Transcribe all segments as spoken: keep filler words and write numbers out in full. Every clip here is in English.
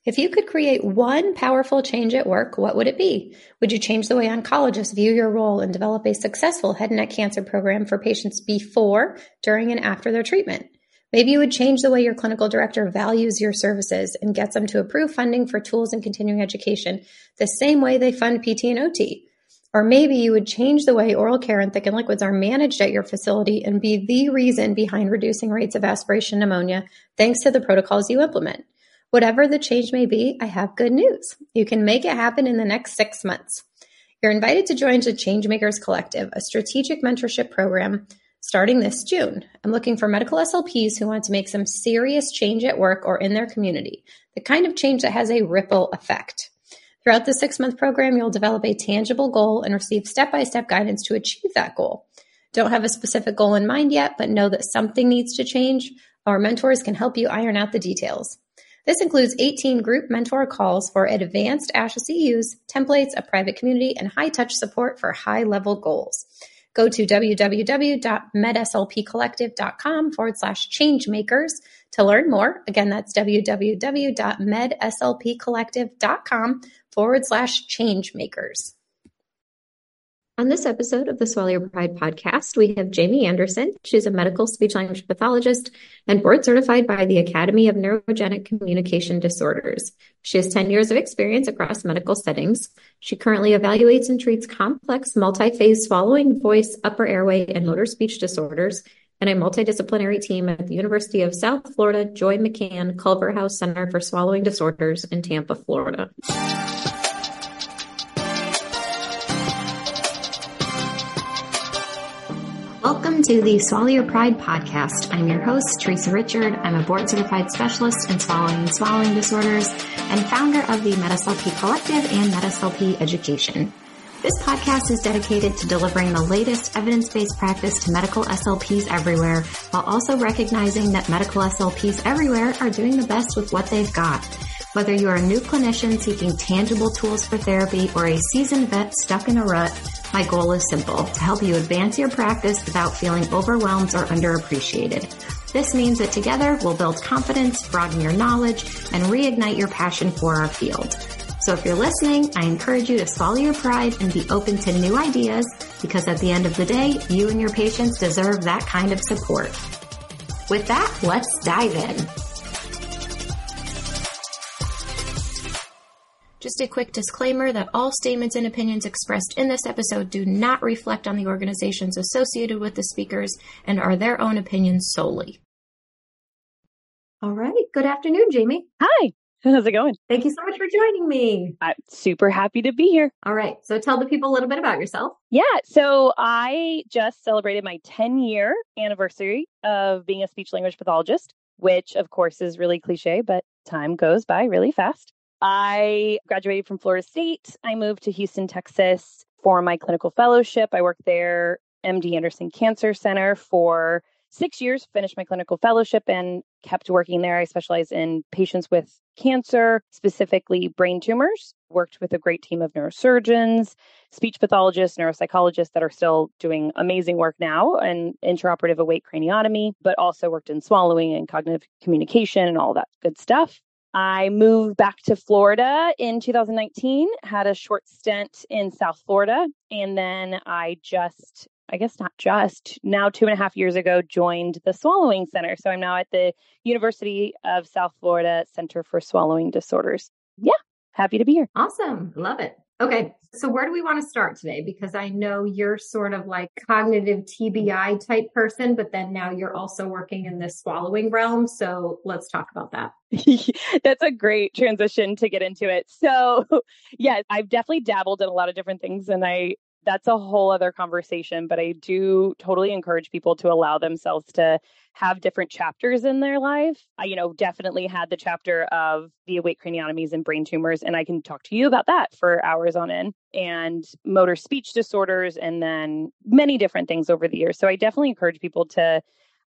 If you could create one powerful change at work, what would it be? Would you change the way oncologists view your role and develop a successful head and neck cancer program for patients before, during, and after their treatment? Maybe you would change the way your clinical director values your services and gets them to approve funding for tools and continuing education the same way they fund P T and O T. Or maybe you would change the way oral care and thickened liquids are managed at your facility and be the reason behind reducing rates of aspiration pneumonia thanks to the protocols you implement. Whatever the change may be, I have good news. You can make it happen in the next six months. You're invited to join the Changemakers Collective, a strategic mentorship program starting this June. I'm looking for medical S L Ps who want to make some serious change at work or in their community, the kind of change that has a ripple effect. Throughout the six-month program, you'll develop a tangible goal and receive step-by-step guidance to achieve that goal. Don't have a specific goal in mind yet, but know that something needs to change. Our mentors can help you iron out the details. This includes eighteen group mentor calls for advanced ASHA C Us, templates, a private community, and high-touch support for high-level goals. Go to www.medslpcollective.com forward slash changemakers to learn more. Again, that's www.medslpcollective.com forward slash changemakers. On this episode of the Swallow Your Pride podcast, we have Jamie Anderson. She's a medical speech-language pathologist and board-certified by the Academy of Neurogenic Communication Disorders. She has ten years of experience across medical settings. She currently evaluates and treats complex multi-phase swallowing, voice, upper airway, and motor speech disorders and a multidisciplinary team at the University of South Florida Joy McCann Culverhouse Center for Swallowing Disorders in Tampa, Florida. Welcome to the Swallow Your Pride podcast. I'm your host, Teresa Richard. I'm a board-certified specialist in swallowing and swallowing disorders and founder of the MedSLP Collective and MedSLP Education. This podcast is dedicated to delivering the latest evidence-based practice to medical S L Ps everywhere, while also recognizing that medical S L Ps everywhere are doing the best with what they've got. Whether you're a new clinician seeking tangible tools for therapy or a seasoned vet stuck in a rut, my goal is simple: to help you advance your practice without feeling overwhelmed or underappreciated. This means that together we'll build confidence, broaden your knowledge, and reignite your passion for our field. So if you're listening, I encourage you to swallow your pride and be open to new ideas, because at the end of the day, you and your patients deserve that kind of support. With that, let's dive in. Just a quick disclaimer that all statements and opinions expressed in this episode do not reflect on the organizations associated with the speakers and are their own opinions solely. All right. Good afternoon, Jamie. Hi. How's it going? Thank you so much for joining me. I'm super happy to be here. All right. So tell the people a little bit about yourself. Yeah. So I just celebrated my ten-year anniversary of being a speech-language pathologist, which, of course, is really cliche, but time goes by really fast. I graduated from Florida State. I moved to Houston, Texas for my clinical fellowship. I worked there, M D Anderson Cancer Center, for six years, finished my clinical fellowship and kept working there. I specialize in patients with cancer, specifically brain tumors. Worked with a great team of neurosurgeons, speech pathologists, neuropsychologists that are still doing amazing work now in intraoperative awake craniotomy, but also worked in swallowing and cognitive communication and all that good stuff. I moved back to Florida in two thousand nineteen, had a short stint in South Florida, and then I just, I guess not just, now two and a half years ago, joined the Swallowing Center. So I'm now at the University of South Florida Center for Swallowing Disorders. Yeah, happy to be here. Awesome. Love it. Okay. So where do we want to start today? Because I know you're sort of like cognitive T B I type person, but then now you're also working in the swallowing realm. So let's talk about that. That's a great transition to get into it. So yeah, I've definitely dabbled in a lot of different things, and I that's a whole other conversation, but I do totally encourage people to allow themselves to have different chapters in their life. I, you know, definitely had the chapter of the awake craniotomies and brain tumors, and I can talk to you about that for hours on end, and motor speech disorders, and then many different things over the years. So I definitely encourage people to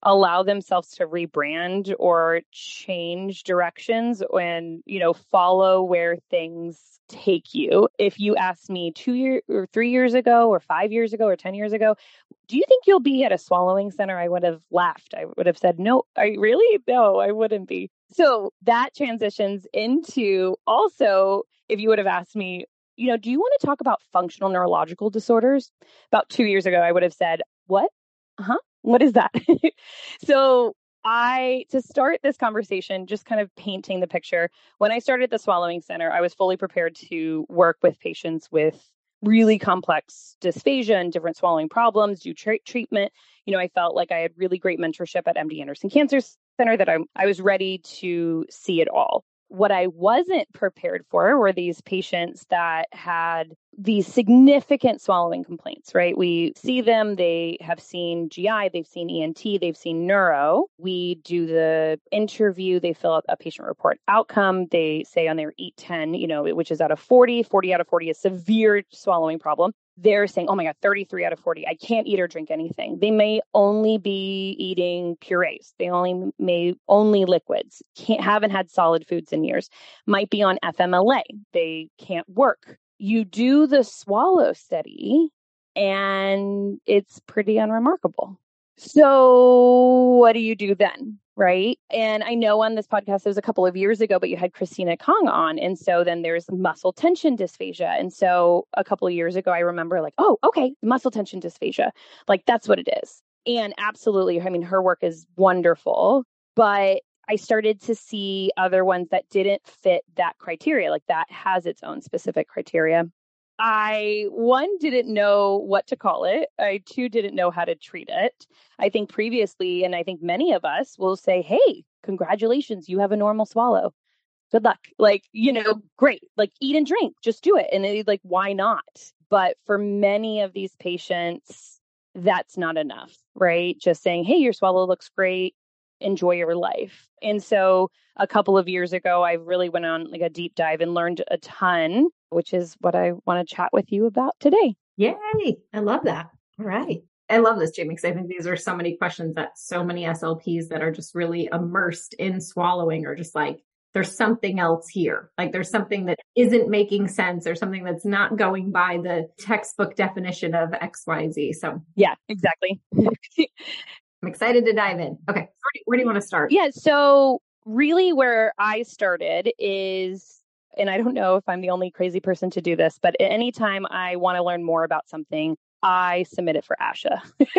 allow themselves to rebrand or change directions and, you know, follow where things take you. If you asked me two years or three years ago or five years ago or ten years ago, do you think you'll be at a swallowing center? I would have laughed. I would have said, no, I really, no, I wouldn't be. So that transitions into also, if you would have asked me, you know, do you want to talk about functional neurological disorders? About two years ago, I would have said, what? Uh-huh. What is that? So I, to start this conversation, just kind of painting the picture, when I started the Swallowing Center, I was fully prepared to work with patients with really complex dysphagia and different swallowing problems, do tra- treatment. You know, I felt like I had really great mentorship at M D Anderson Cancer Center, that I, I was ready to see it all. What I wasn't prepared for were these patients that had these significant swallowing complaints, right? We see them, they have seen G I, they've seen E N T, they've seen neuro. We do the interview, they fill out a patient report outcome. They say on their E A T ten, you know, which is out of forty, forty out of forty is severe swallowing problem. They're saying, oh my God, thirty-three out of forty, I can't eat or drink anything. They may only be eating purees. They only may only liquids, can't, haven't had solid foods in years, might be on F M L A. They can't work. You do the swallow study and it's pretty unremarkable. So what do you do then? Right. And I know on this podcast, it was a couple of years ago, but you had Christina Kong on. And so then there's muscle tension dysphagia. And so a couple of years ago, I remember like, oh, okay, muscle tension dysphagia. Like that's what it is. And absolutely, I mean, her work is wonderful, but I started to see other ones that didn't fit that criteria. Like that has its own specific criteria. I, one, didn't know what to call it. I, two, didn't know how to treat it. I think previously, and I think many of us will say, hey, congratulations, you have a normal swallow. Good luck. Like, you know, great. Like eat and drink, just do it. And it, like, why not? But for many of these patients, that's not enough, right? Just saying, hey, your swallow looks great. Enjoy your life. And so a couple of years ago, I really went on like a deep dive and learned a ton, which is what I want to chat with you about today. Yay. I love that. All right. I love this, Jamie, because I think these are so many questions that so many S L Ps that are just really immersed in swallowing are just like, there's something else here. Like there's something that isn't making sense or something that's not going by the textbook definition of X Y Z. So yeah, exactly. I'm excited to dive in. Okay. Where do, where do you want to start? Yeah. So really where I started is, and I don't know if I'm the only crazy person to do this, but anytime I want to learn more about something, I submit it for ASHA.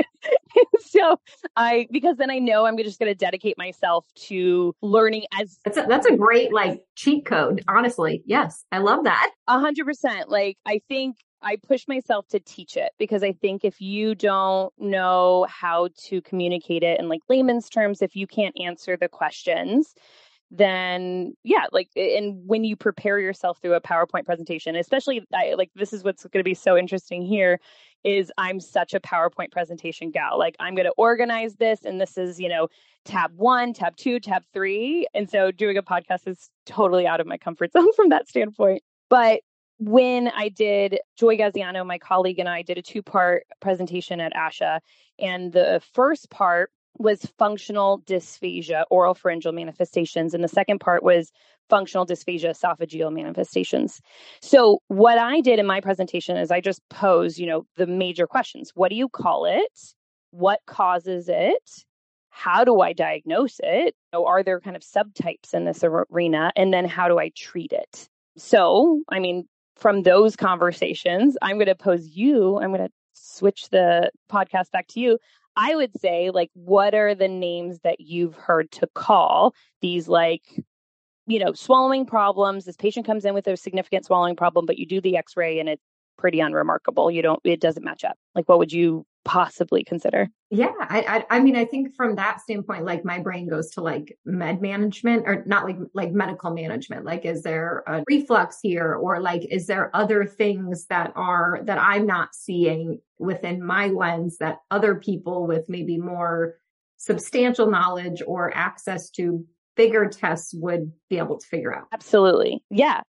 So I, because then I know I'm just going to dedicate myself to learning as. That's a, that's a great like cheat code. Honestly. Yes. I love that. A hundred percent. Like, I think I push myself to teach it because I think if you don't know how to communicate it in like layman's terms, if you can't answer the questions, then yeah, like, and when you prepare yourself through a PowerPoint presentation, especially I, like, this is what's going to be so interesting here is I'm such a PowerPoint presentation gal. Like I'm going to organize this and this is, you know, tab one, tab two, tab three. And so doing a podcast is totally out of my comfort zone from that standpoint. But when I did, Joy Gaziano, my colleague, and I did a two-part presentation at ASHA, and the first part was functional dysphagia, oral pharyngeal manifestations, and the second part was functional dysphagia, esophageal manifestations. So what I did in my presentation is I just posed, you know, the major questions. What do you call it? What causes it? How do I diagnose it? Or are there kind of subtypes in this arena? And then how do I treat it? So, I mean, from those conversations, I'm going to pose you, I'm going to switch the podcast back to you. I would say, like, what are the names that you've heard to call these, like, you know, swallowing problems? This patient comes in with a significant swallowing problem, but you do the x-ray and it's pretty unremarkable. You don't, it doesn't match up. Like, what would you possibly consider? Yeah. I, I, I mean, I think from that standpoint, like my brain goes to like med management or not like, like medical management. Like, is there a reflux here or like, is there other things that are, that I'm not seeing within my lens that other people with maybe more substantial knowledge or access to bigger tests would be able to figure out? Absolutely. Yes.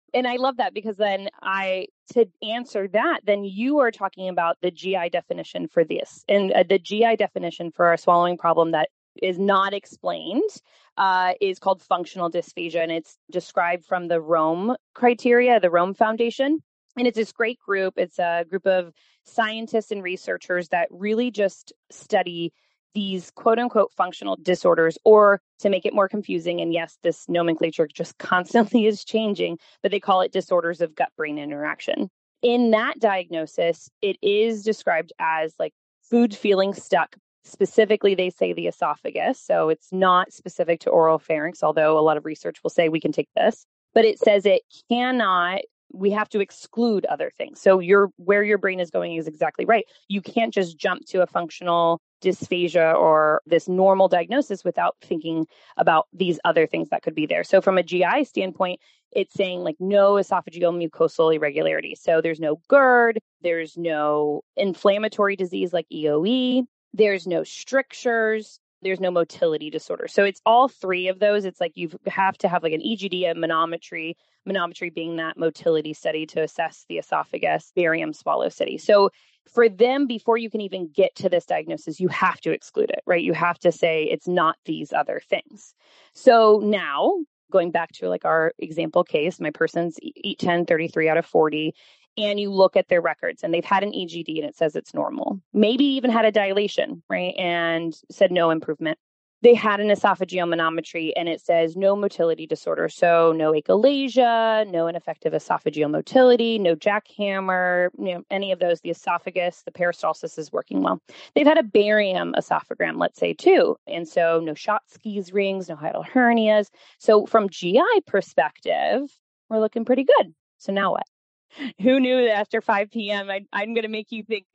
And I love that because then I, to answer that, then you are talking about the G I definition for this. And uh, the G I definition for a swallowing problem that is not explained uh, is called functional dysphagia. And it's described from the Rome criteria, the Rome Foundation. And it's this great group. It's a group of scientists and researchers that really just study these quote unquote functional disorders, or to make it more confusing. And yes, this nomenclature just constantly is changing, but they call it disorders of gut-brain interaction. In that diagnosis, it is described as like food feeling stuck. Specifically, they say the esophagus. So it's not specific to oral pharynx, although a lot of research will say we can take this, but it says it cannot, we have to exclude other things. So your where your brain is going is exactly right. You can't just jump to a functional dysphagia or this normal diagnosis without thinking about these other things that could be there. So from a G I standpoint, it's saying like no esophageal mucosal irregularity. So there's no GERD, there's no inflammatory disease like E O E, there's no strictures, there's no motility disorder. So it's all three of those. It's like you have to have like an E G D, a manometry, manometry being that motility study to assess the esophagus, barium swallow study. So for them, before you can even get to this diagnosis, you have to exclude it, right? You have to say it's not these other things. So now, going back to like our example case, my person's E A T ten, thirty-three out of forty, and you look at their records and they've had an E G D and it says it's normal. Maybe even had a dilation, right? And said no improvement. They had an esophageal manometry and it says no motility disorder. So no achalasia, no ineffective esophageal motility, no jackhammer, you know, any of those. The esophagus, the peristalsis is working well. They've had a barium esophagram, let's say, too. And so no Schatzki's rings, no hiatal hernias. So from G I perspective, we're looking pretty good. So now what? Who knew that after five p.m. I, I'm going to make you think?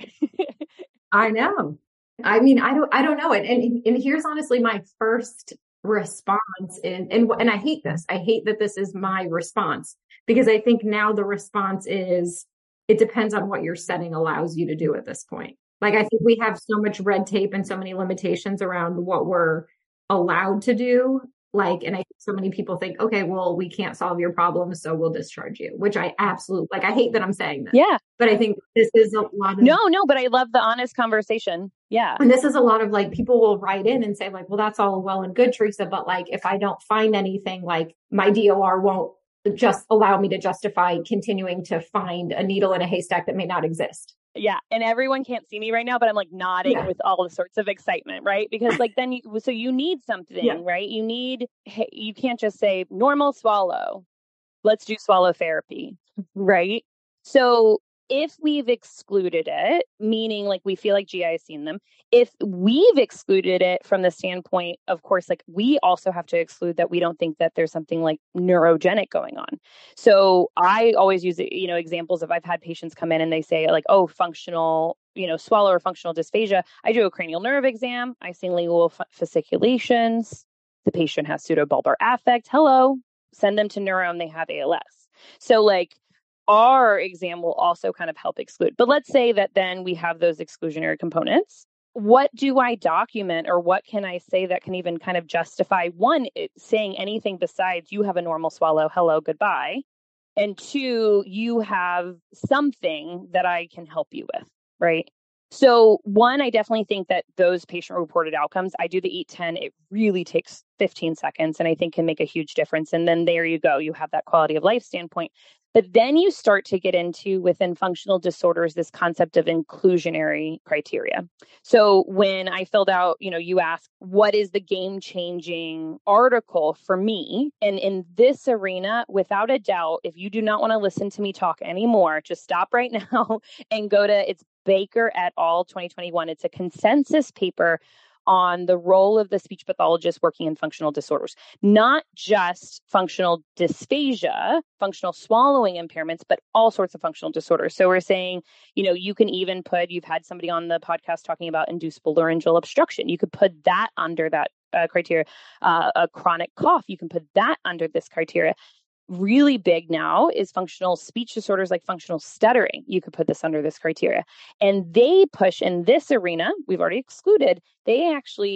I know. I mean, I don't, I don't know it. And, and here's honestly my first response is, and, and I hate this. I hate that this is my response because I think now the response is, it depends on what your setting allows you to do at this point. Like, I think we have so much red tape and so many limitations around what we're allowed to do. Like, and I think so many people think, okay, well, we can't solve your problem, so we'll discharge you, which I absolutely, like, I hate that I'm saying this. Yeah. But I think this is a lot of. No, no, but I love the honest conversation. Yeah. And this is a lot of like, people will write in and say like, well, that's all well and good, Teresa. But like, if I don't find anything, like my D O R won't just allow me to justify continuing to find a needle in a haystack that may not exist. Yeah. And everyone can't see me right now, but I'm like nodding yeah. with all the sorts of excitement, right? Because like then you, so you need something, yeah. right? You need, you can't just say normal swallow. Let's do swallow therapy, right? So if we've excluded it, meaning like we feel like G I has seen them, if we've excluded it from the standpoint, of course, like we also have to exclude that we don't think that there's something like neurogenic going on. So I always use, you know, examples of I've had patients come in and they say like, oh, functional, you know, swallow or functional dysphagia. I do a cranial nerve exam. I've seen lingual f- fasciculations. The patient has pseudobulbar affect. Hello, send them to neuro and they have A L S. So like, our exam will also kind of help exclude. But let's say that then we have those exclusionary components. What do I document or what can I say that can even kind of justify, one, it, saying anything besides you have a normal swallow, hello, goodbye. And two, you have something that I can help you with, right? So one, I definitely think that those patient-reported outcomes, I do the E A T ten, it really takes fifteen seconds and I think can make a huge difference. And then there you go, you have that quality of life standpoint. But then you start to get into within functional disorders, this concept of inclusionary criteria. So when I filled out, you know, you asked, what is the game-changing article for me? And in this arena, without a doubt, if you do not want to listen to me talk anymore, just stop right now and go to, it's Baker et al. twenty twenty-one. It's a consensus paper on the role of the speech pathologist working in functional disorders, not just functional dysphagia, functional swallowing impairments, but all sorts of functional disorders. So we're saying, you know, you can even put, you've had somebody on the podcast talking about inducible laryngeal obstruction. You could put that under that uh, criteria. Uh, a chronic cough, you can put that under this criteria. Really big now is functional speech disorders like functional stuttering. You could put this under this criteria. And they push in this arena, we've already excluded, they actually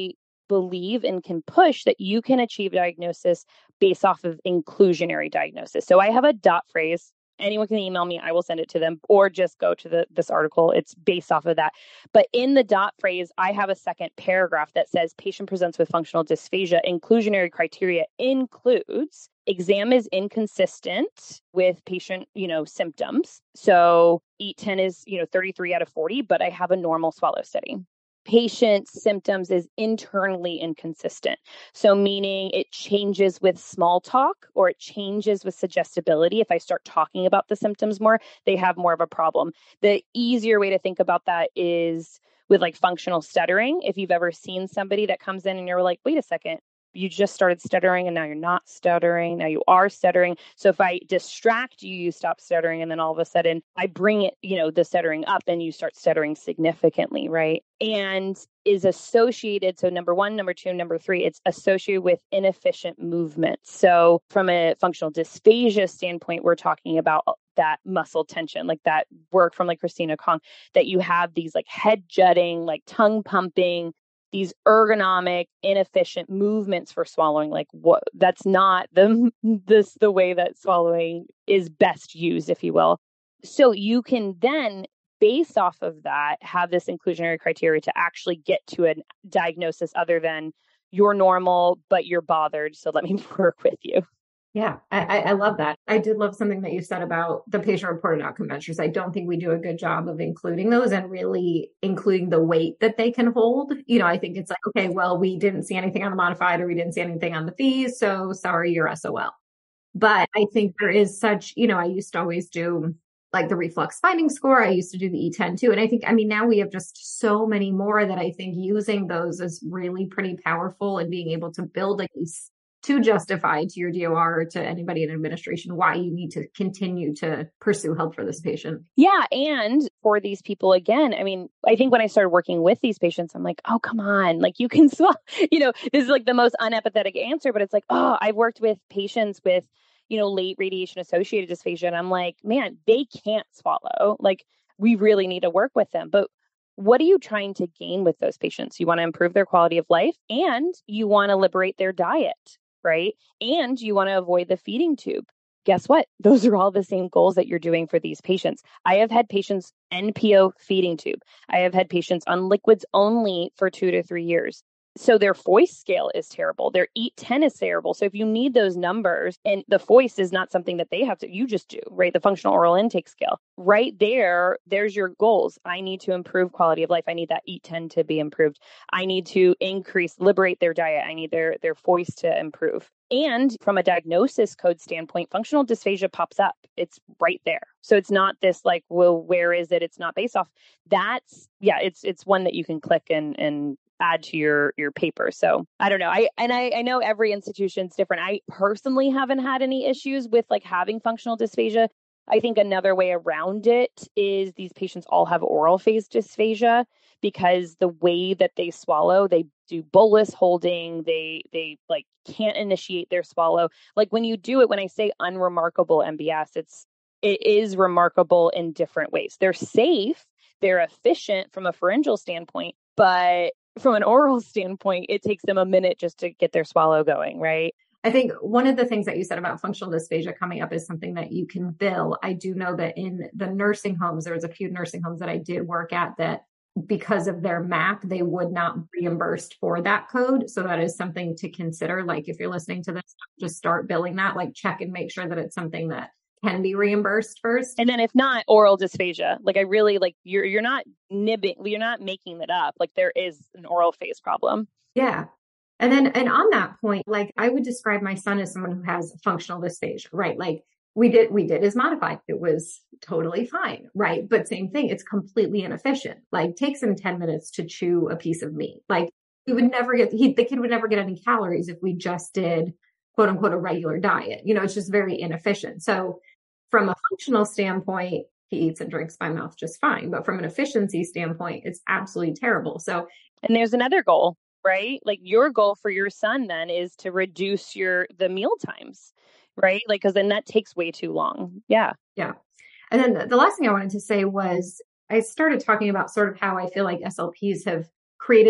believe and can push that you can achieve diagnosis based off of inclusionary diagnosis. So I have a dot phrase. Anyone can email me. I will send it to them, or just go to the this article. It's based off of that. But in the dot phrase, I have a second paragraph that says patient presents with functional dysphagia. Inclusionary criteria includes exam is inconsistent with patient, you know, symptoms. So E A T ten is, you know, thirty-three out of forty, but I have a normal swallow study. Patient's symptoms is internally inconsistent. So meaning it changes with small talk or it changes with suggestibility. If I start talking about the symptoms more, they have more of a problem. The easier way to think about that is with like functional stuttering. If you've ever seen somebody that comes in and you're like, wait a second, you just started stuttering and now you're not stuttering. Now you are stuttering. So if I distract you, you stop stuttering. And then all of a sudden I bring it, you know, the stuttering up and you start stuttering significantly, right? And is associated. So number one, number two, number three, it's associated with inefficient movement. So from a functional dysphagia standpoint, we're talking about that muscle tension, like that work from like Christina Kong, that you have these like head jutting, like tongue pumping, these ergonomic, inefficient movements for swallowing. Like what, that's not the, this, the way that swallowing is best used, if you will. So you can then, based off of that, have this inclusionary criteria to actually get to a diagnosis other than you're normal, but you're bothered. So let me work with you. Yeah, I, I love that. I did love something that you said about the patient reported outcome measures. I don't think we do a good job of including those and really including the weight that they can hold. You know, I think it's like, okay, well, we didn't see anything on the modified or we didn't see anything on the fees. So sorry, you're S O L. But I think there is such, you know, I used to always do like the reflux finding score. I used to do the E A T ten too. And I think, I mean, now we have just so many more that I think using those is really pretty powerful and being able to build a case to justify to your D O R or to anybody in administration why you need to continue to pursue help for this patient. Yeah. And for these people, again, I mean, I think when I started working with these patients, I'm like, oh, come on, like you can swallow, you know, this is like the most unempathetic answer, but it's like, oh, I've worked with patients with, you know, late radiation associated dysphagia. And I'm like, man, they can't swallow. Like we really need to work with them. But what are you trying to gain with those patients? You want to improve their quality of life and you want to liberate their diet. Right? And you want to avoid the feeding tube. Guess what? Those are all the same goals that you're doing for these patients. I have had patients N P O feeding tube. I have had patients on liquids only for two to three years. So their Foist scale is terrible. Their E A T ten is terrible. So if you need those numbers, and the Foist is not something that they have to, you just do, right? The functional oral intake scale. Right there, there's your goals. I need to improve quality of life. I need that E A T ten to be improved. I need to increase, liberate their diet. I need their, their Foist to improve. And from a diagnosis code standpoint, functional dysphagia pops up. It's right there. So it's not this like, well, where is it? It's not based off. That's, yeah, it's it's one that you can click and and add to your your paper. So I don't know. I and I, I know every institution's different. I personally haven't had any issues with like having functional dysphagia. I think another way around it is these patients all have oral phase dysphagia because the way that they swallow, they do bolus holding, they they like can't initiate their swallow. Like when you do it, when I say unremarkable M B S, it's it is remarkable in different ways. They're safe, they're efficient from a pharyngeal standpoint, but from an oral standpoint, it takes them a minute just to get their swallow going, right? I think one of the things that you said about functional dysphagia coming up is something that you can bill. I do know that in the nursing homes, there was a few nursing homes that I did work at that because of their M A P, they would not reimbursed for that code. So that is something to consider. Like if you're listening to this, just start billing that, like check and make sure that it's something that can be reimbursed first. And then if not, oral dysphagia. Like I really like you're you're not nibbing, you're not making it up. Like there is an oral phase problem. Yeah. And then and on that point, like I would describe my son as someone who has functional dysphagia, right? Like we did we did his modified. It was totally fine, right? But same thing, it's completely inefficient. Like takes him ten minutes to chew a piece of meat. Like he would never get he the kid would never get any calories if we just did quote unquote a regular diet. You know, it's just very inefficient. So from a functional standpoint, he eats and drinks by mouth just fine. But from an efficiency standpoint, it's absolutely terrible. So, and there's another goal, right? Like your goal for your son then is to reduce your, the meal times, right? Like, cause then that takes way too long. Yeah. Yeah. And then the last thing I wanted to say was I started talking about sort of how I feel like S L Ps have created this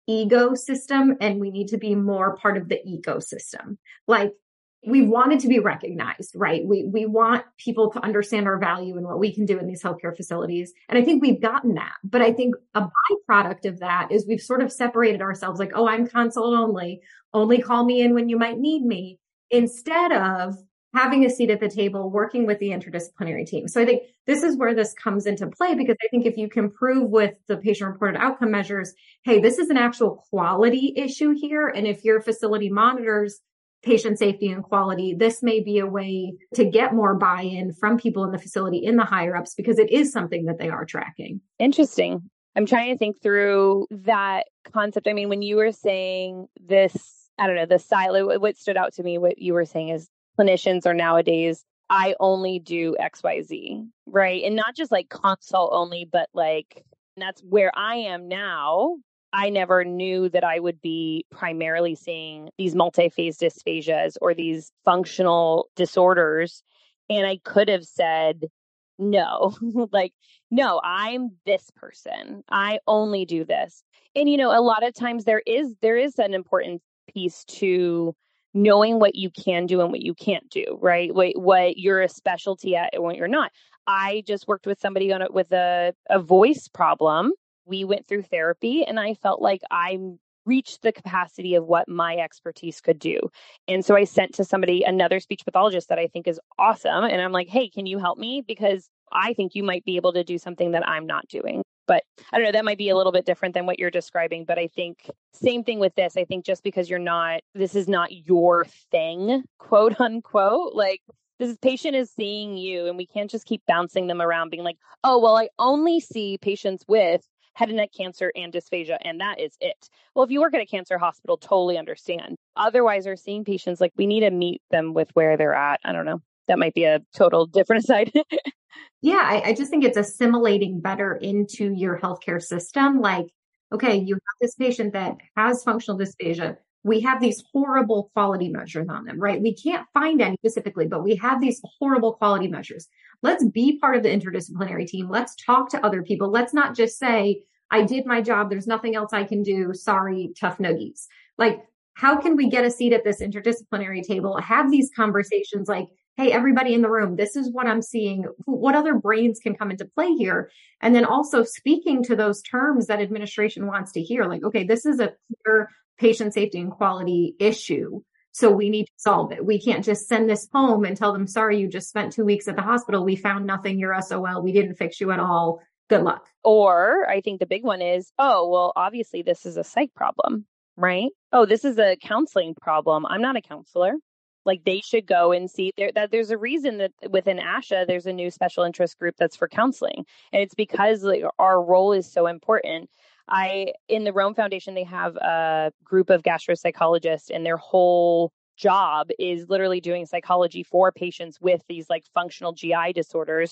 ego system and we need to be more part of the ecosystem. Like, we wanted to be recognized, right? We we want people to understand our value and what we can do in these healthcare facilities. And I think we've gotten that. But I think a byproduct of that is we've sort of separated ourselves like, oh, I'm consult only, only call me in when you might need me, instead of having a seat at the table, working with the interdisciplinary team. So I think this is where this comes into play, because I think if you can prove with the patient reported outcome measures, hey, this is an actual quality issue here. And if your facility monitors patient safety and quality, this may be a way to get more buy-in from people in the facility, in the higher ups, because it is something that they are tracking. Interesting. I'm trying to think through that concept. I mean, when you were saying this, I don't know, the silo, what stood out to me, what you were saying is clinicians are nowadays, I only do X Y Z, right? And not just like consult only, but like, that's where I am now. I never knew that I would be primarily seeing these multi-phase dysphasias or these functional disorders. And I could have said, no, like, no, I'm this person. I only do this. And, you know, a lot of times there is, there is an important piece to knowing what you can do and what you can't do, right? What, what you're a specialty at and what you're not. I just worked with somebody on it with a, a voice problem. We went through therapy and I felt like I reached the capacity of what my expertise could do. And so I sent to somebody, another speech pathologist that I think is awesome. And I'm like, hey, can you help me? Because I think you might be able to do something that I'm not doing. But I don't know, that might be a little bit different than what you're describing. But I think same thing with this. I think just because you're not, this is not your thing, quote unquote, like this patient is seeing you and we can't just keep bouncing them around being like, oh, well, I only see patients with head and neck cancer and dysphagia, and that is it. Well, if you work at a cancer hospital, totally understand. Otherwise, we're seeing patients like we need to meet them with where they're at. I don't know. That might be a total different aside. Yeah, I, I just think it's assimilating better into your healthcare system. Like, okay, you have this patient that has functional dysphagia. We have these horrible quality measures on them, right? We can't find any specifically, but we have these horrible quality measures. Let's be part of the interdisciplinary team. Let's talk to other people. Let's not just say, I did my job. There's nothing else I can do. Sorry, tough noogies. Like, how can we get a seat at this interdisciplinary table? Have these conversations like, hey, everybody in the room, this is what I'm seeing. What other brains can come into play here? And then also speaking to those terms that administration wants to hear. Like, okay, this is a clear patient safety and quality issue. So we need to solve it. We can't just send this home and tell them, sorry, you just spent two weeks at the hospital. We found nothing. You're S O L. We didn't fix you at all. Good luck. Or I think the big one is, oh, well, obviously this is a psych problem, right? Oh, this is a counseling problem. I'm not a counselor. Like they should go and see there that there's a reason that within ASHA, there's a new special interest group that's for counseling. And it's because like our role is so important. I, in the Rome Foundation, they have a group of gastropsychologists and their whole job is literally doing psychology for patients with these like functional G I disorders.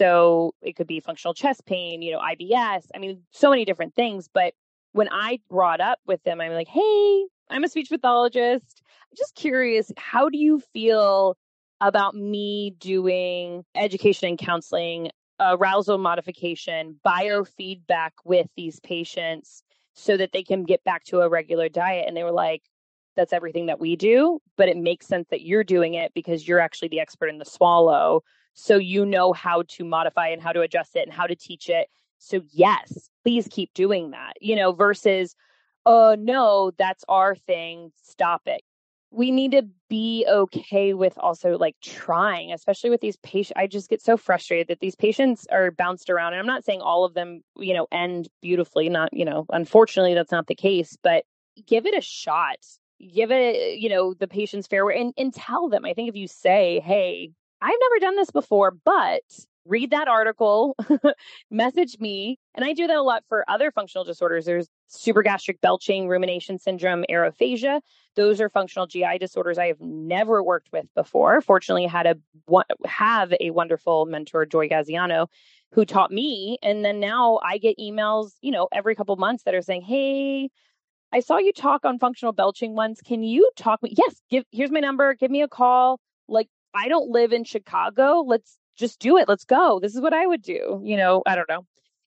So it could be functional chest pain, you know, I B S. I mean, so many different things. But when I brought up with them, I'm like, hey, I'm a speech pathologist. I'm just curious, how do you feel about me doing education and counseling, arousal modification, biofeedback with these patients so that they can get back to a regular diet? And they were like, that's everything that we do, but it makes sense that you're doing it because you're actually the expert in the swallow. So you know how to modify and how to adjust it and how to teach it. So yes, please keep doing that, you know, versus, oh no, that's our thing. Stop it. We need to be okay with also like trying, especially with these patients. I just get so frustrated that these patients are bounced around. And I'm not saying all of them, you know, end beautifully. Not, you know, unfortunately, that's not the case, but give it a shot. Give it, you know, the patients fair and, and tell them. I think if you say, hey, I've never done this before, but read that article, message me. And I do that a lot for other functional disorders. There's supragastric belching, rumination syndrome, aerophagia. Those are functional G I disorders I have never worked with before. Fortunately, I had a have a wonderful mentor, Joy Gaziano, who taught me. And then now I get emails, you know, every couple months that are saying, hey, I saw you talk on functional belching once. Can you talk me? Yes, give here's my number. Give me a call. Like, I don't live in Chicago. Let's just do it. Let's go. This is what I would do. You know, I don't know.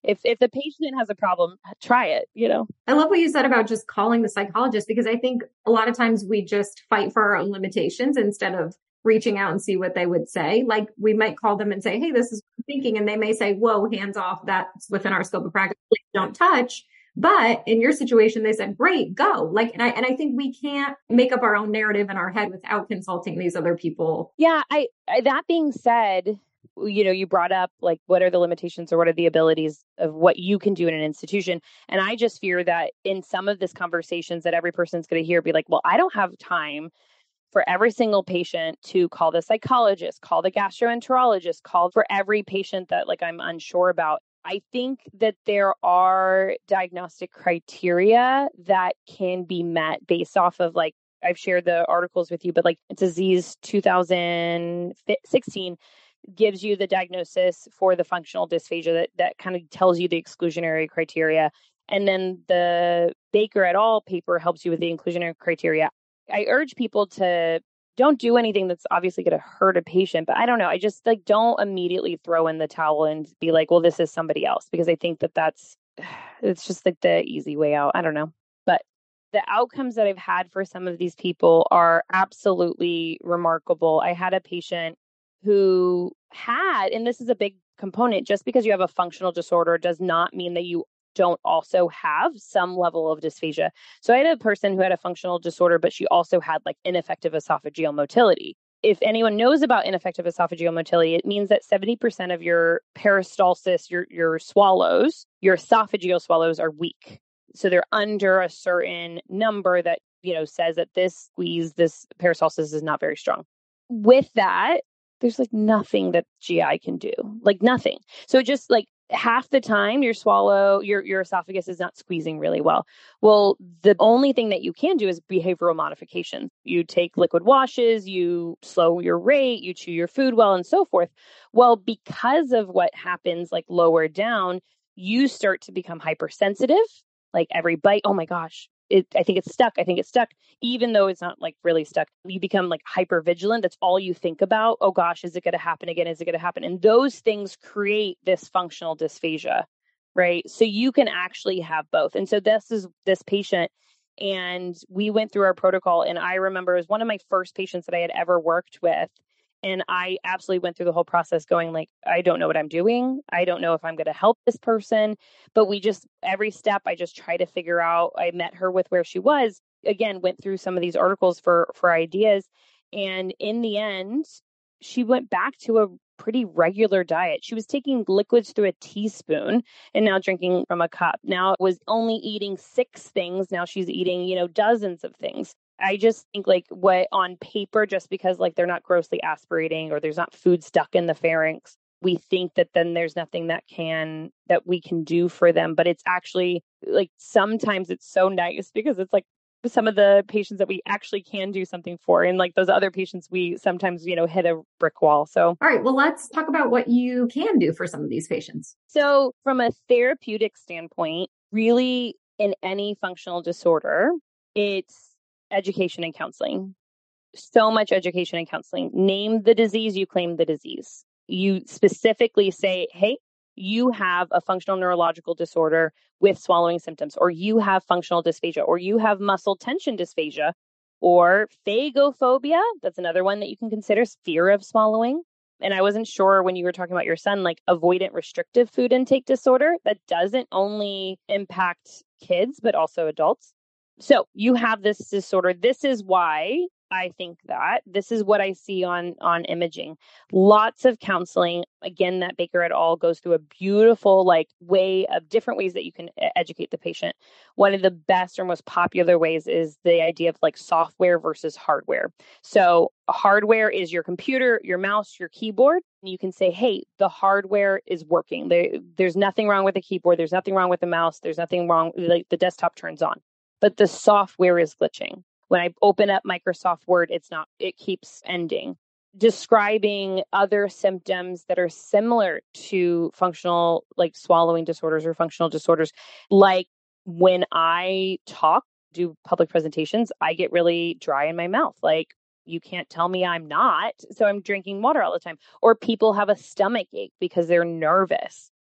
If if the patient has a problem, try it, you know. I love what you said about just calling the psychologist, because I think a lot of times we just fight for our own limitations instead of reaching out and see what they would say. Like we might call them and say, hey, this is what I'm thinking. And they may say, whoa, hands off. That's within our scope of practice. Please don't touch. But in your situation, they said, great, go. Like, and I, and I think we can't make up our own narrative in our head without consulting these other people. Yeah. I, I that being said, you know, you brought up like, what are the limitations or what are the abilities of what you can do in an institution? And I just fear that in some of this conversations that every person's going to hear be like, well, I don't have time for every single patient to call the psychologist, call the gastroenterologist, call for every patient that like I'm unsure about. I think that there are diagnostic criteria that can be met based off of like, I've shared the articles with you, but like Disease two thousand sixteen gives you the diagnosis for the functional dysphagia that, that kind of tells you the exclusionary criteria. And then the Baker et al. Paper helps you with the inclusionary criteria. I urge people to don't do anything that's obviously going to hurt a patient, but I don't know. I just like don't immediately throw in the towel and be like, well, this is somebody else, because I think that that's, it's just like the easy way out. I don't know. But the outcomes that I've had for some of these people are absolutely remarkable. I had a patient who had, and this is a big component, just because you have a functional disorder does not mean that you don't also have some level of dysphagia. So I had a person who had a functional disorder, but she also had like ineffective esophageal motility. If anyone knows about ineffective esophageal motility, it means that seventy percent of your peristalsis, your, your swallows, your esophageal swallows are weak. So they're under a certain number that, you know, says that this squeeze, this peristalsis is not very strong. With that, there's like nothing that G I can do, like nothing. So just like half the time your swallow, your, your esophagus is not squeezing really well. Well, the only thing that you can do is behavioral modifications. You take liquid washes, you slow your rate, you chew your food well, and so forth. Well, because of what happens like lower down, you start to become hypersensitive. Like every bite, oh my gosh, it, I think it's stuck. I think it's stuck. Even though it's not like really stuck, you become like hyper vigilant. That's all you think about. Oh gosh, is it going to happen again? Is it going to happen? And those things create this functional dysphagia, right? So you can actually have both. And so this is this patient, and we went through our protocol. And I remember it was one of my first patients that I had ever worked with. And I absolutely went through the whole process going like, I don't know what I'm doing. I don't know if I'm going to help this person. But we just, every step, I just try to figure out. I met her with where she was. Again, went through some of these articles for, for ideas. And in the end, she went back to a pretty regular diet. She was taking liquids through a teaspoon and now drinking from a cup. Now it was only eating six things. Now she's eating, you know, dozens of things. I just think like what on paper, just because like they're not grossly aspirating or there's not food stuck in the pharynx, we think that then there's nothing that can, that we can do for them. But it's actually like, sometimes it's so nice because it's like some of the patients that we actually can do something for. And like those other patients, we sometimes, you know, hit a brick wall. So, all right, well, let's talk about what you can do for some of these patients. So from a therapeutic standpoint, really in any functional disorder, it's education and counseling. So much education and counseling. Name the disease, you claim the disease. You specifically say, hey, you have a functional neurological disorder with swallowing symptoms, or you have functional dysphagia, or you have muscle tension dysphagia, or phagophobia. That's another one that you can consider, fear of swallowing. And I wasn't sure when you were talking about your son, like avoidant restrictive food intake disorder, that doesn't only impact kids, but also adults. So you have this disorder. This is why I think that this is what I see on, on imaging. Lots of counseling. Again, that Baker et al. Goes through a beautiful like way of different ways that you can educate the patient. One of the best or most popular ways is the idea of like software versus hardware. So hardware is your computer, your mouse, your keyboard. And you can say, hey, the hardware is working. There, there's nothing wrong with the keyboard. There's nothing wrong with the mouse. There's nothing wrong. Like the desktop turns on, but the software is glitching. When I open up Microsoft Word, it's not, it keeps ending. Describing other symptoms that are similar to functional, like swallowing disorders or functional disorders. Like when I talk, do public presentations, I get really dry in my mouth. Like you can't tell me I'm not. So I'm drinking water all the time. Or people have a stomach ache because they're nervous.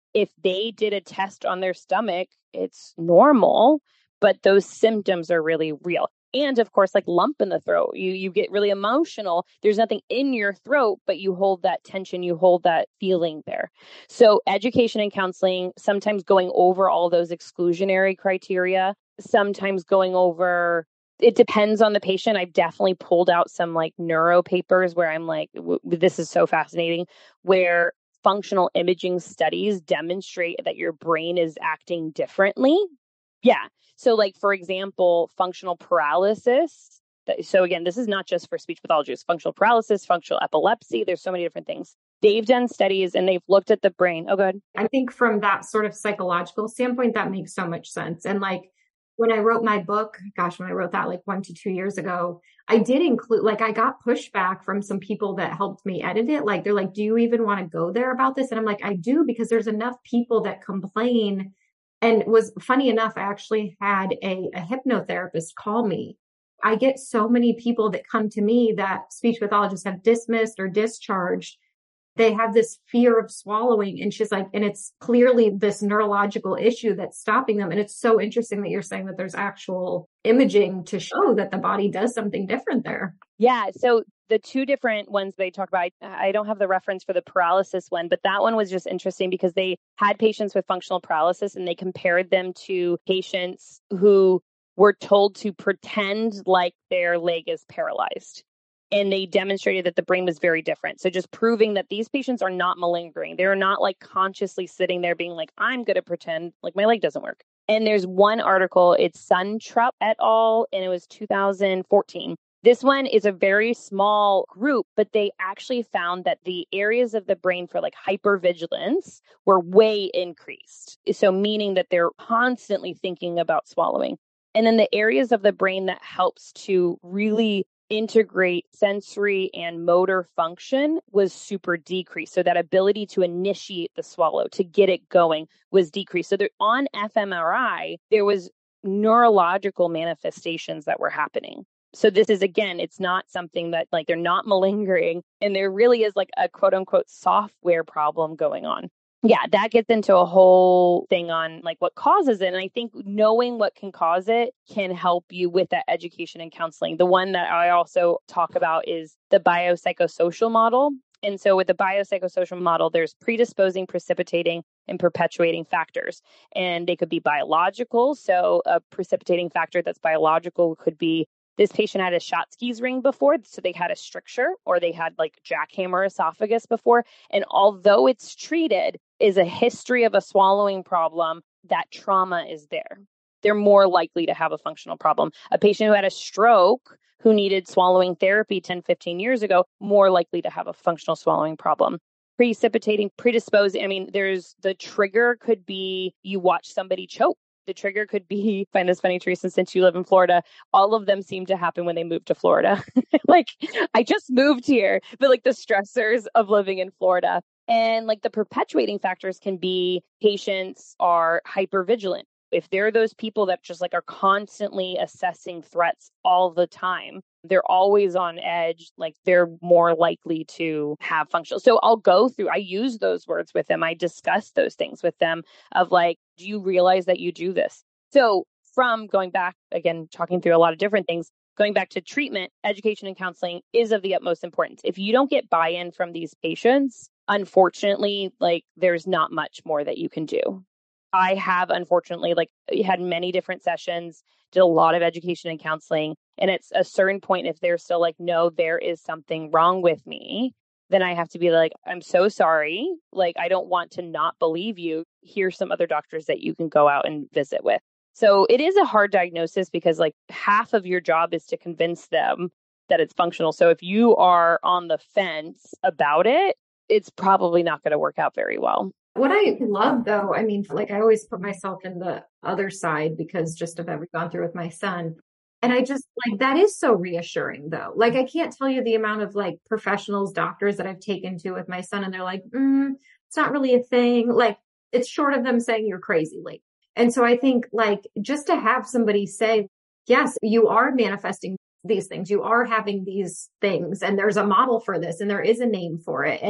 if they did a test on their stomach, it's normal, but those symptoms are really real. And of course, like lump in the throat, you you get really emotional. There's nothing in your throat, but you hold that tension, you hold that feeling there. So education and counseling, sometimes going over all those exclusionary criteria, sometimes going over, it depends on the patient. I've definitely pulled out some like neuro papers where I'm like, w- this is so fascinating, where functional imaging studies demonstrate that your brain is acting differently. Yeah. So like, for example, functional paralysis. So again, this is not just for speech pathologists, functional paralysis, functional epilepsy. There's so many different things. They've done studies and they've looked at the brain. Oh, good. I think from that sort of psychological standpoint, that makes so much sense. And like when I wrote my book, gosh, when I wrote that like one to two years ago, I did include, like I got pushback from some people that helped me edit it. Like they're like, do you even want to go there about this? And I'm like, I do, because there's enough people that complain. And it was funny enough, I actually had a, a hypnotherapist call me. I get so many people that come to me that speech pathologists have dismissed or discharged. They have this fear of swallowing. And she's like, and it's clearly this neurological issue that's stopping them. And it's so interesting that you're saying that there's actual imaging to show that the body does something different there. Yeah. So the two different ones they talk about, I, I don't have the reference for the paralysis one, but that one was just interesting because they had patients with functional paralysis and they compared them to patients who were told to pretend like their leg is paralyzed. And they demonstrated that the brain was very different. So just proving that these patients are not malingering. They're not like consciously sitting there being like, I'm going to pretend like my leg doesn't work. And there's one article, it's Suntrup et al., and it was two thousand fourteen. This one is a very small group, but they actually found that the areas of the brain for like hypervigilance were way increased. So meaning that they're constantly thinking about swallowing. And then the areas of the brain that helps to really integrate sensory and motor function was super decreased. So that ability to initiate the swallow, to get it going, was decreased. So there, on fMRI, there was neurological manifestations that were happening. So this is, again, it's not something that like they're not malingering, and there really is like a quote unquote software problem going on. Yeah, that gets into a whole thing on like what causes it. And I think knowing what can cause it can help you with that education and counseling. The one that I also talk about is the biopsychosocial model. And so with the biopsychosocial model, there's predisposing, precipitating, and perpetuating factors. And they could be biological. So a precipitating factor that's biological could be this patient had a Schatzki's ring before, so they had a stricture, or they had like jackhammer esophagus before. And although it's treated, is a history of a swallowing problem, that trauma is there. They're more likely to have a functional problem. A patient who had a stroke, who needed swallowing therapy ten, fifteen years ago, more likely to have a functional swallowing problem. Precipitating, predisposing, I mean, there's the trigger could be you watch somebody choke. The trigger could be, I find this funny, Teresa, since you live in Florida, all of them seem to happen when they move to Florida. Like, I just moved here, but like the stressors of living in Florida. And like the perpetuating factors can be patients are hypervigilant. If they're those people that just like are constantly assessing threats all the time, they're always on edge, like they're more likely to have functional. So I'll go through, I use those words with them. I discuss those things with them of like, do you realize that you do this? So from going back, again, talking through a lot of different things, going back to treatment, education and counseling is of the utmost importance. If you don't get buy-in from these patients, unfortunately, like there's not much more that you can do. I have, unfortunately, like had many different sessions, did a lot of education and counseling. And at a certain point, if they're still like, no, there is something wrong with me, then I have to be like, I'm so sorry. Like, I don't want to not believe you. Here's some other doctors that you can go out and visit with. So it is a hard diagnosis because like half of your job is to convince them that it's functional. So if you are on the fence about it, it's probably not going to work out very well. What I love though, I mean, like I always put myself in the other side because just of what we've gone through with my son. And I just like, that is so reassuring though. Like, I can't tell you the amount of like professionals, doctors that I've taken to with my son and they're like, mm, it's not really a thing. Like, it's short of them saying you're crazy. Like, and so I think like just to have somebody say, yes, you are manifesting these things. You are having these things and there's a model for this and there is a name for it. And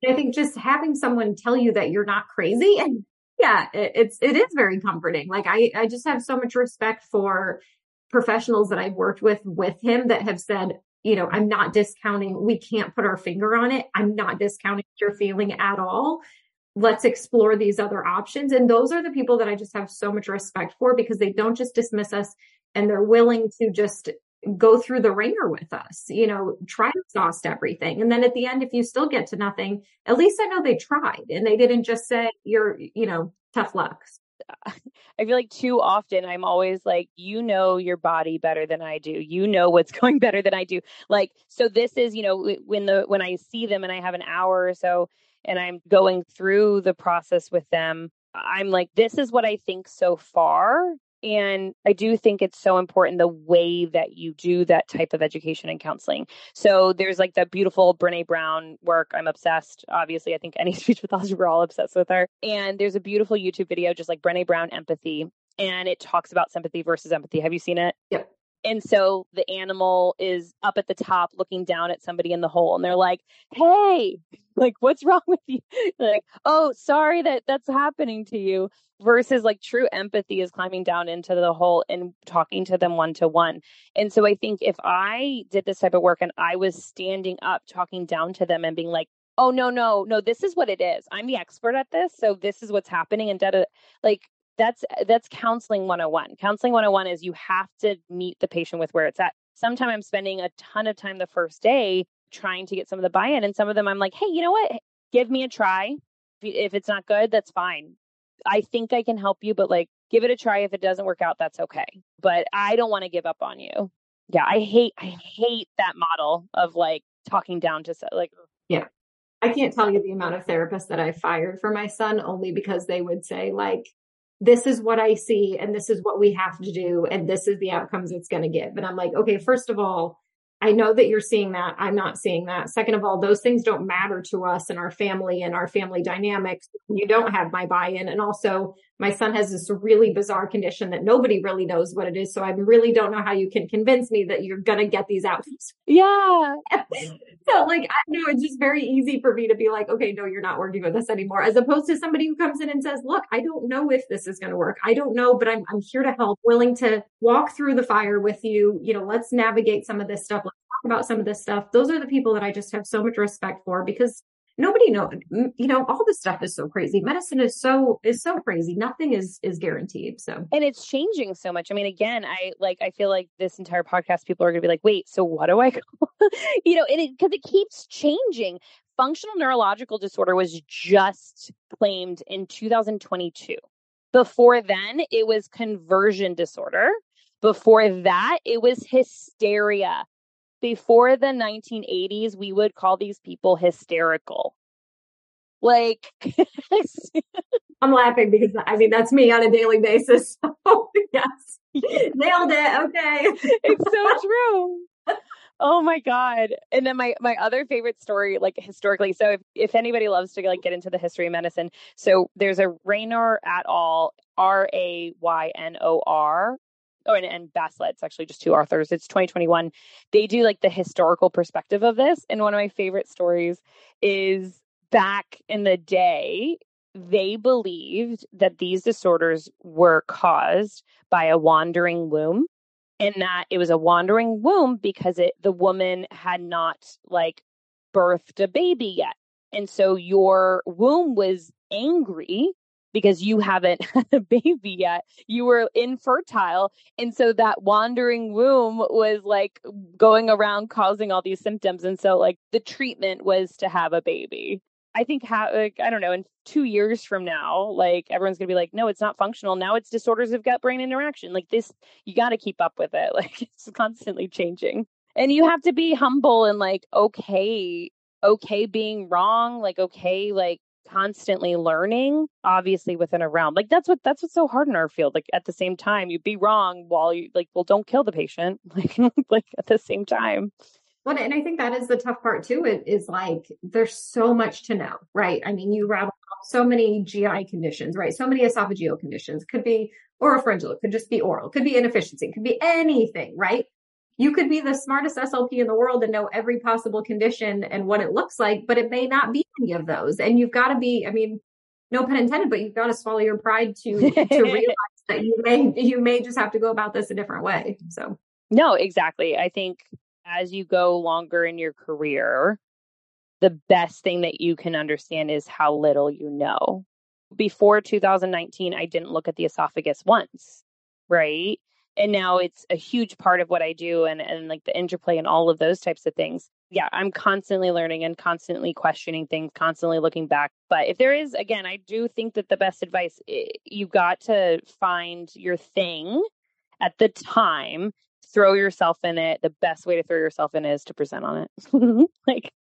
I think just having someone tell you that you're not crazy, and yeah, it, it's, it is very comforting. Like I, I just have so much respect for professionals that I've worked with, with him that have said, you know, I'm not discounting. We can't put our finger on it. I'm not discounting what you're feeling at all. Let's explore these other options. And those are the people that I just have so much respect for, because they don't just dismiss us, and they're willing to just go through the ringer with us, you know, try to exhaust everything. And then at the end, if you still get to nothing, at least I know they tried and they didn't just say, you're, you know, tough luck. I feel like too often I'm always like, you know, your body better than I do. You know what's going better than I do. Like, so this is, you know, when the, when I see them and I have an hour or so and I'm going through the process with them, I'm like, this is what I think so far. And I do think it's so important the way that you do that type of education and counseling. So there's like that beautiful Brene Brown work. I'm obsessed. Obviously, I think any speech pathologist, we're all obsessed with her. And there's a beautiful YouTube video, just like Brene Brown Empathy. And it talks about sympathy versus empathy. Have you seen it? Yep. And so the animal is up at the top looking down at somebody in the hole. And they're like, hey, like, what's wrong with you? Like, oh, sorry that that's happening to you. Versus like true empathy is climbing down into the hole and talking to them one to one. And so I think if I did this type of work and I was standing up, talking down to them and being like, oh, no, no, no, this is what it is. I'm the expert at this. So this is what's happening. And da-da, like, That's that's counseling one oh one. Counseling one oh one is you have to meet the patient with where it's at. Sometimes I'm spending a ton of time the first day trying to get some of the buy-in. And some of them I'm like, hey, you know what? Give me a try. If it's not good, that's fine. I think I can help you, but like, give it a try. If it doesn't work out, that's okay. But I don't want to give up on you. Yeah, I hate I hate that model of like talking down to like. Yeah. I can't tell you the amount of therapists that I fired for my son only because they would say like, this is what I see and this is what we have to do. And this is the outcomes it's going to give. And I'm like, okay, first of all, I know that you're seeing that. I'm not seeing that. Second of all, those things don't matter to us and our family and our family dynamics. You don't have my buy-in. And also my son has this really bizarre condition that nobody really knows what it is. So I really don't know how you can convince me that you're going to get these outcomes. Yeah. So like, I know it's just very easy for me to be like, okay, no, you're not working with us anymore. As opposed to somebody who comes in and says, look, I don't know if this is going to work. I don't know, but I'm, I'm here to help, willing to walk through the fire with you. You know, let's navigate some of this stuff. Let's talk about some of this stuff. Those are the people that I just have so much respect for because nobody knows, you know, all this stuff is so crazy. Medicine is so, is so crazy. Nothing is, is guaranteed. So, and it's changing so much. I mean, again, I like, I feel like this entire podcast, people are going to be like, wait, so what do I, you know, and it, cause it keeps changing. Functional neurological disorder was just claimed in two thousand twenty-two. Before then it was conversion disorder. Before that, it was hysteria. Before the nineteen eighties, we would call these people hysterical. Like, I'm laughing because I mean, that's me on a daily basis. So, yes. Nailed it. Okay. It's so true. Oh my God. And then my, my other favorite story, like historically, so if, if anybody loves to like get into the history of medicine, so there's a Raynor et al, R A Y N O R. Oh, and, and Basslet, it's actually just two authors. It's twenty twenty-one. They do like the historical perspective of this. And one of my favorite stories is back in the day, they believed that these disorders were caused by a wandering womb, and that it was a wandering womb because it the woman had not like birthed a baby yet. And so your womb was angry because you haven't had a baby yet. You were infertile. And so that wandering womb was like going around causing all these symptoms. And so like the treatment was to have a baby. I think, how, like, I don't know, in two years from now, like everyone's going to be like, no, it's not functional. Now it's disorders of gut brain interaction. Like this, you got to keep up with it. Like it's constantly changing. And you have to be humble and like, okay, okay being wrong, like, okay, like, constantly learning, obviously within a realm. Like that's what that's what's so hard in our field. Like at the same time, you'd be wrong while you like, well, don't kill the patient. Like, like at the same time. Well, and I think that is the tough part too. It is like there's so much to know, right? I mean, you rattle off so many G I conditions, right? So many esophageal conditions. It could be oropharyngeal. It could just be oral. It could be inefficiency. It could be anything, right? you could be the smartest S L P in the world and know every possible condition and what it looks like, but it may not be any of those. And you've got to be, I mean, no pun intended, but you've got to swallow your pride to to realize that you may you may just have to go about this a different way. So no, exactly. I think as you go longer in your career, the best thing that you can understand is how little you know. Before two thousand nineteen, I didn't look at the esophagus once, right? And now it's a huge part of what I do, and, and like the interplay and all of those types of things. Yeah, I'm constantly learning and constantly questioning things, constantly looking back. But if there is, again, I do think that the best advice, you got to find your thing at the time, throw yourself in it. The best way to throw yourself in it is to present on it. Like,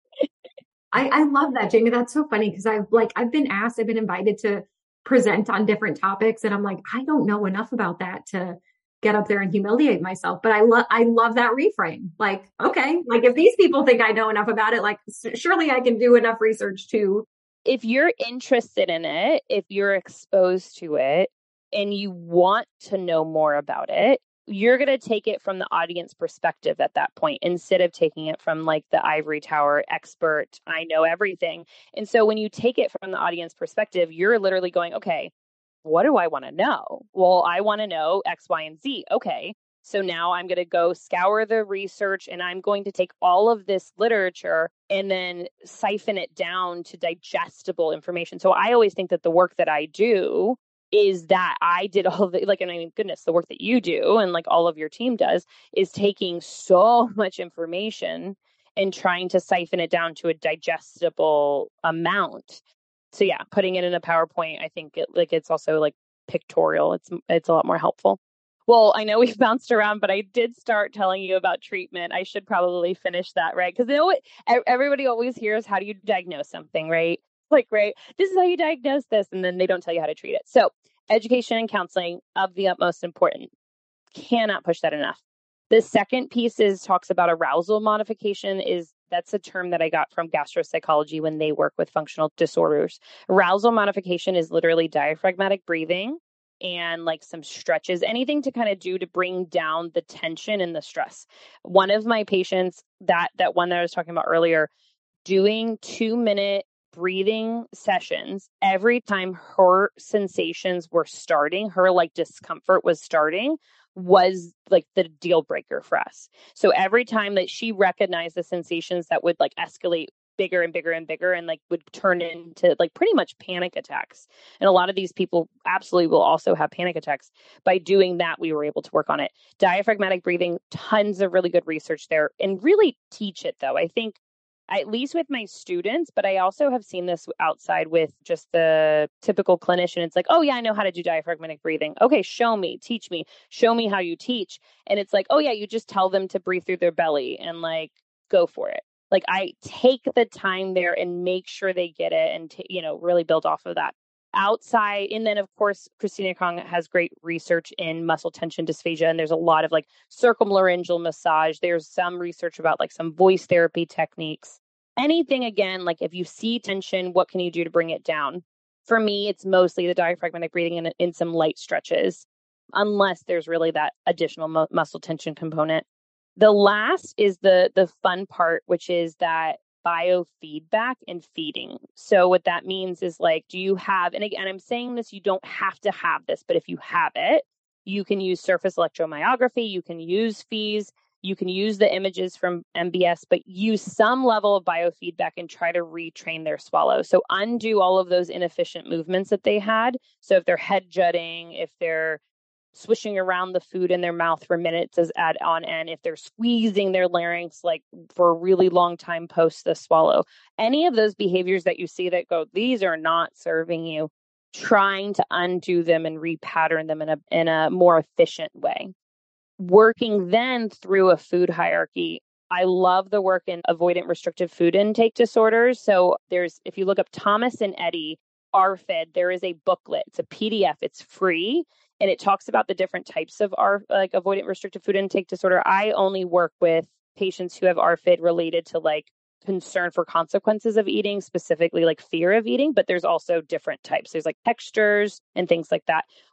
I, I love that, Jamie. That's so funny because I've like I've been asked, I've been invited to present on different topics, and I'm like, I don't know enough about that to get up there and humiliate myself. But I love I love that reframe. Like, okay, like if these people think I know enough about it, like surely I can do enough research too. If you're interested in it, if you're exposed to it, and you want to know more about it, you're going to take it from the audience perspective at that point, instead of taking it from like the ivory tower expert, I know everything. And so when you take it from the audience perspective, you're literally going, okay, what do I want to know? Well, I want to know X, Y, and Z. Okay. So now I'm going to go scour the research, and I'm going to take all of this literature and then siphon it down to digestible information. So I always think that the work that I do is that I did all the, like, and I mean, goodness, the work that you do and like all of your team does is taking so much information and trying to siphon it down to a digestible amount. So yeah, putting it in a PowerPoint, I think it like it's also like pictorial. It's it's a lot more helpful. Well, I know we've bounced around, but I did start telling you about treatment. I should probably finish that, right? Because you know what, everybody always hears, how do you diagnose something, right? Like, right, this is how you diagnose this, and then they don't tell you how to treat it. So education and counseling of the utmost importance. Cannot push that enough. The second piece is talks about arousal modification. Is that's a term that I got from gastropsychology when they work with functional disorders. Arousal modification is literally diaphragmatic breathing and like some stretches, anything to kind of do to bring down the tension and the stress. One of my patients, that that one that I was talking about earlier, doing two minute breathing sessions every time her sensations were starting, her like discomfort was starting, was like the deal breaker for us. So every time that she recognized the sensations that would like escalate bigger and bigger and bigger and like would turn into like pretty much panic attacks. And a lot of these people absolutely will also have panic attacks. By doing that, we were able to work on it. Diaphragmatic breathing, tons of really good research there, and really teach it though. I think at least with my students, but I also have seen this outside with just the typical clinician. It's like, oh yeah, I know how to do diaphragmatic breathing. Okay, show me, teach me, show me how you teach. And it's like, oh yeah, you just tell them to breathe through their belly and like go for it. Like I take the time there and make sure they get it and, t- you know, really build off of that. Outside, and then of course, Christina Kong has great research in muscle tension dysphagia, and there's a lot of like circumlaryngeal massage. There's some research about like some voice therapy techniques. Anything, again, like if you see tension, what can you do to bring it down? For me, it's mostly the diaphragmatic breathing and in some light stretches, unless there's really that additional mu- muscle tension component. The last is the the fun part, which is that biofeedback and feeding. So what that means is like, do you have, and again, I'm saying this, you don't have to have this, but if you have it, you can use surface electromyography, you can use fees, you can use the images from M B S, but use some level of biofeedback and try to retrain their swallow. So undo all of those inefficient movements that they had. So if they're head jutting, if they're swishing around the food in their mouth for minutes as add on end, if they're squeezing their larynx like for a really long time post the swallow, any of those behaviors that you see that go, these are not serving you, trying to undo them and repattern them in a in a more efficient way. Working then through a food hierarchy. I love the work in avoidant restrictive food intake disorders. So there's, if you look up Thomas and Eddie, A R F I D, there is a booklet. It's a P D F. It's free. And it talks about the different types of R, like avoidant restrictive food intake disorder. I only work with patients who have A R F I D related to like concern for consequences of eating, specifically like fear of eating, but there's also different types. There's like textures and things like that.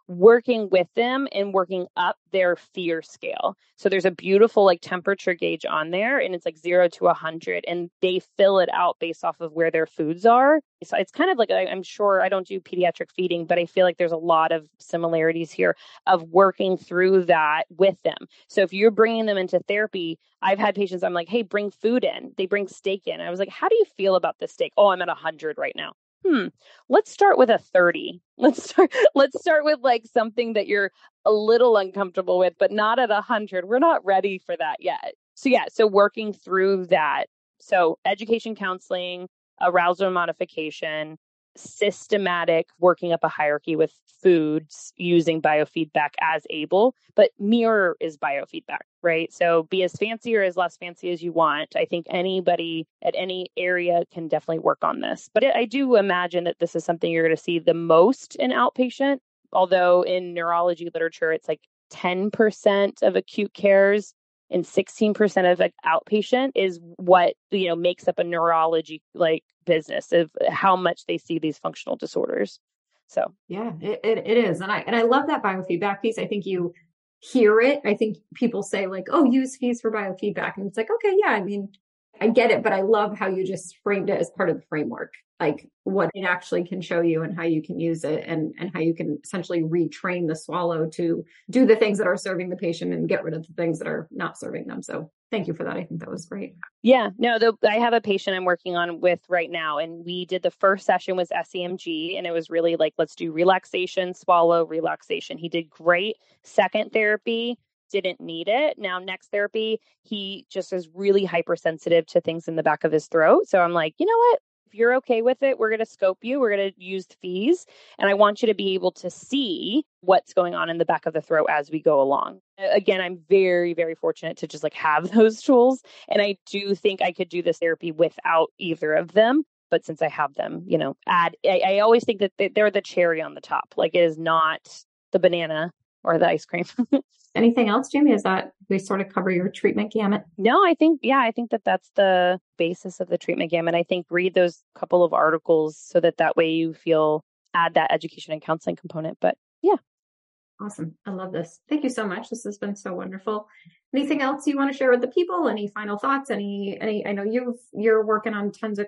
working with them and working up their fear scale. So there's a beautiful like temperature gauge on there, and it's like zero to a hundred, and they fill it out based off of where their foods are. So it's kind of like, I'm sure I don't do pediatric feeding, but I feel like there's a lot of similarities here of working through that with them. So if you're bringing them into therapy, I've had patients, I'm like, hey, bring food in. They bring steak in. I was like, how do you feel about this steak? Oh, I'm at a hundred right now. Hmm. Let's start with a thirty. Let's start, let's start with like something that you're a little uncomfortable with, but not at a hundred. We're not ready for that yet. So yeah, so working through that. So education, counseling, arousal modification, systematic working up a hierarchy with foods using biofeedback as able, but mirror is biofeedback, right? So be as fancy or as less fancy as you want. I think anybody at any area can definitely work on this. But I do imagine that this is something you're going to see the most in outpatient, although in neurology literature, it's like ten percent of acute cares and sixteen percent of like outpatient is what, you know, makes up a neurology like business of how much they see these functional disorders. So yeah, it, it, it is. And I, and I love that biofeedback piece. I think you hear it. I think people say like, oh, use fees for biofeedback. And it's like, okay, yeah, I mean, I get it, but I love how you just framed it as part of the framework, like what it actually can show you and how you can use it, and, and how you can essentially retrain the swallow to do the things that are serving the patient and get rid of the things that are not serving them. So thank you for that. I think that was great. Yeah, no, the, I have a patient I'm working on with right now, and we did the first session was S E M G, and it was really like, let's do relaxation, swallow, relaxation. He did great. Second therapy, didn't need it. Now, next therapy, he just is really hypersensitive to things in the back of his throat. So I'm like, you know what? If you're okay with it, we're going to scope you. We're going to use fees. And I want you to be able to see what's going on in the back of the throat as we go along. Again, I'm very, very fortunate to just like have those tools. And I do think I could do this therapy without either of them. But since I have them, you know, add, I, I always think that they're the cherry on the top. Like it is not the banana or the ice cream. Anything else, Jamie? Is that we sort of cover your treatment gamut? No, I think, yeah, I think that that's the basis of the treatment gamut. I think read those couple of articles so that that way you feel, add that education and counseling component. But yeah. Awesome. I love this. Thank you so much. This has been so wonderful. Anything else you want to share with the people? Any final thoughts? Any, any, I know you've, you're working on tons of,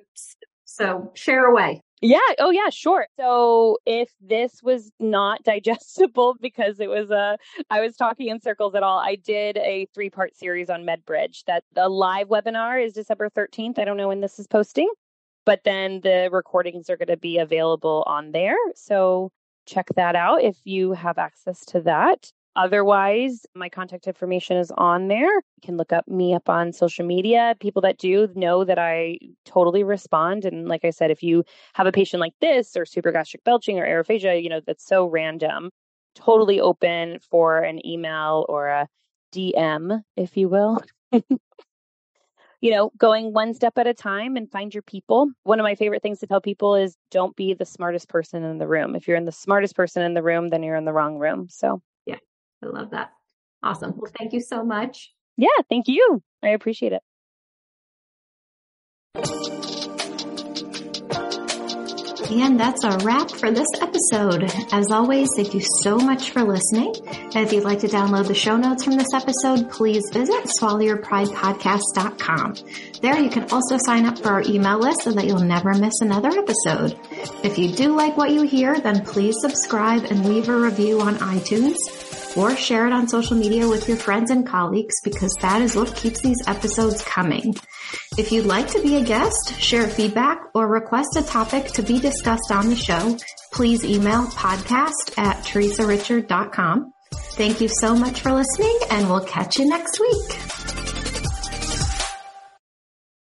so share away. Yeah. Oh, yeah, sure. So if this was not digestible because it was a, I was talking in circles at all, I did a three part series on MedBridge. That the live webinar is December thirteenth. I don't know when this is posting, but then the recordings are going to be available on there. So check that out if you have access to that. Otherwise, my contact information is on there. You can look up me up on social media. People that do know that I totally respond. And like I said, if you have a patient like this or supragastric belching or aerophagia, you know, that's so random, totally open for an email or a D M, if you will. You know, going one step at a time and find your people. One of my favorite things to tell people is don't be the smartest person in the room. If you're in the smartest person in the room, then you're in the wrong room. So yeah, I love that. Awesome. Well, thank you so much. Yeah, thank you. I appreciate it. And that's a wrap for this episode. As always, thank you so much for listening. And if you'd like to download the show notes from this episode, please visit swallow your pride podcast dot com. There you can also sign up for our email list so that you'll never miss another episode. If you do like what you hear, then please subscribe and leave a review on iTunes, or share it on social media with your friends and colleagues, because that is what keeps these episodes coming. If you'd like to be a guest, share feedback, or request a topic to be discussed on the show, please email podcast at teresa richard dot com. Thank you so much for listening, and we'll catch you next week.